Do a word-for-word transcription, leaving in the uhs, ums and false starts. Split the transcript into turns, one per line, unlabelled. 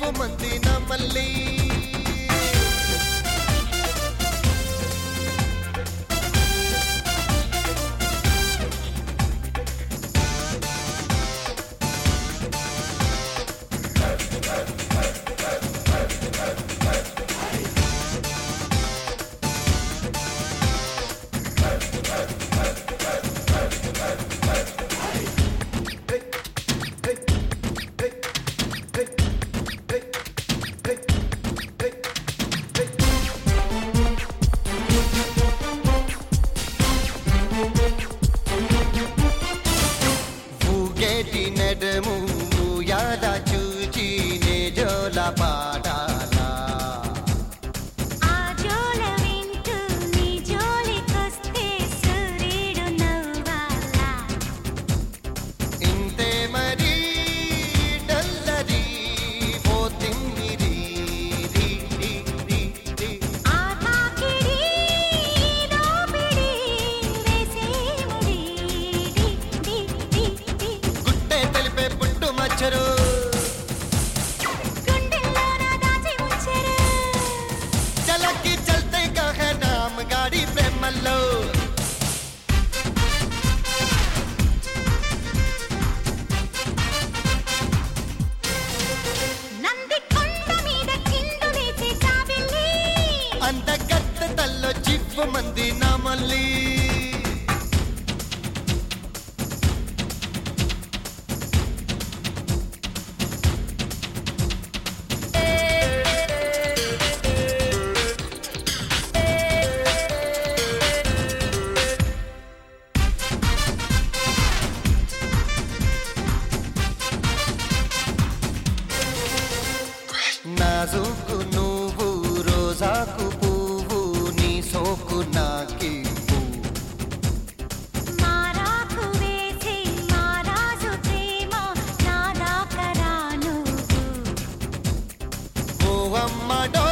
మంది నా మళ్ళీ నడము యాద చూచి నే జోల పాడాలా
ఆ జోల వింటూ నీ జోలికొస్తే సూర్యుడు నవ్వాలా
ఇంతే మరి డల్లరి పోతిమ్మిరి రి రి రి రి
ఆ తాకిడి దోపిడి వేసేముడి డి డి డి డి
గుట్టే తెలిపే పుట్టు మచ్చరు
గుండెల్లోన దాచి ఉంచెరు
చలకి చల్తే కహే నామ్ గాడి ప్రేమల్లో
నంది కొండ మీద కిందు లేచే జాబిల్లి
అంత గత్త తల్లో చివ్వు మంది నా మళ్ళీ నాజుకు నువ్వు రోజాకు పువ్వు నీ సోకు నాకివ్వు
మారాకు వేసి మారాజు ప్రేమ నాదాకరాను
ఓ అమ్మడో